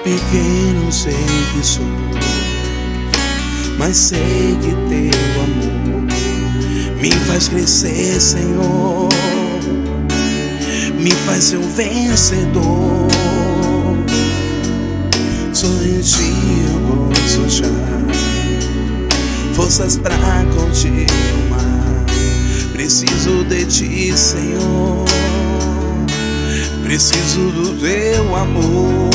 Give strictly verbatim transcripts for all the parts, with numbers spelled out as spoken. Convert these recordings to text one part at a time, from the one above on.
Pequeno sei que sou, mas sei que teu amor me faz crescer, Senhor, me faz ser um vencedor. Só em ti eu posso achar forças pra continuar. Preciso de ti, Senhor, preciso do teu amor.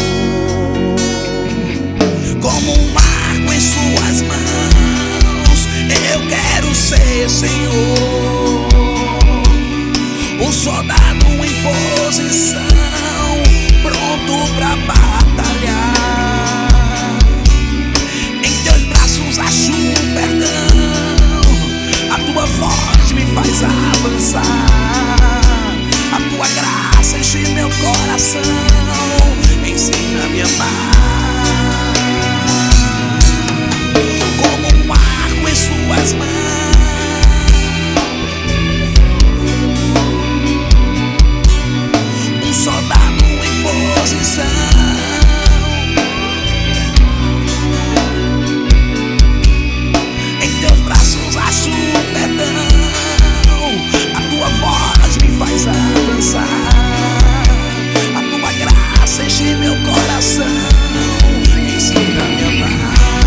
Como um marco em suas mãos, eu quero ser, Senhor, um soldado em posição, pronto pra batalhar. Em teus braços acho o perdão, a tua voz me faz avançar, a tua graça enche meu coração, ensina-me a amar. Suas mãos, um soldado em posição, em teus braços acho perdão, a tua voz me faz avançar, a tua graça enche meu coração, ensina-me a amar.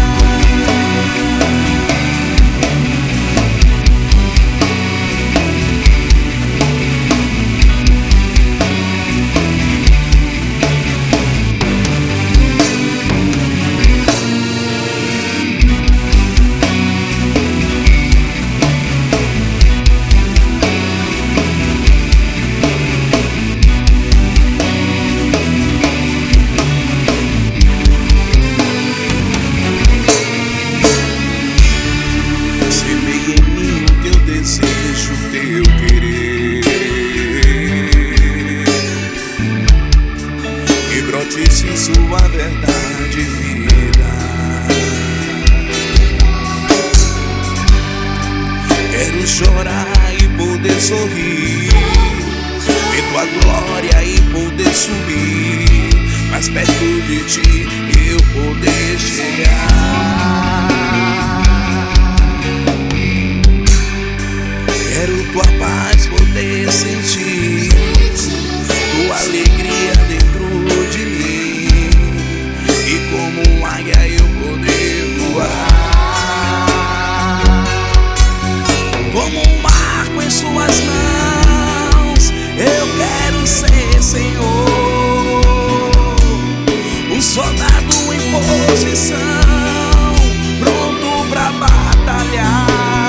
Desejo teu querer, que brote-se sua verdade e vida. Quero chorar e poder sorrir, ver tua glória e poder subir, mais perto de ti eu poder chegar. Quero tua paz poder sentir, tua alegria dentro de mim, e como um águia eu poder voar. Como um marco em suas mãos, eu quero ser, Senhor, um soldado em posição, pronto pra batalhar.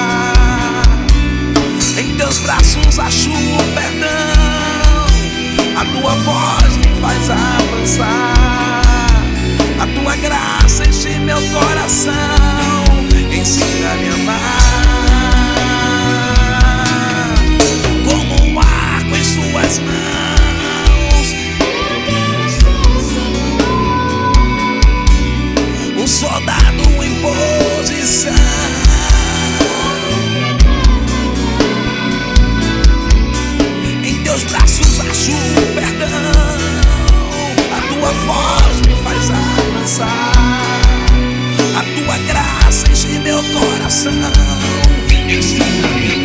Em teus braços acho o perdão, a tua voz me faz avançar, a tua graça enche meu coração, ensina-me a amar. Como um arco em suas mãos, um soldado em posição, teus braços acho perdão, a tua voz me faz avançar, a tua graça enche meu coração, ensina-me.